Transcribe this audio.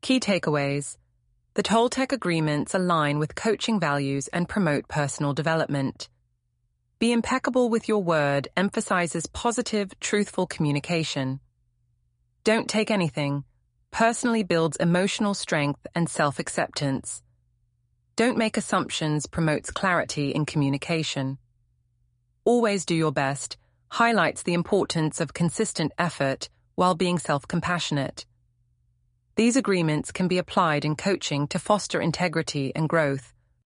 Key takeaways. The Toltec agreements align with coaching values and promote personal development. Be impeccable with your word emphasizes positive, truthful communication. Don't take anything personally builds emotional strength and self-acceptance. Don't make assumptions promotes clarity in communication. Always do your best highlights the importance of consistent effort while being self-compassionate. These agreements can be applied in coaching to foster integrity and growth.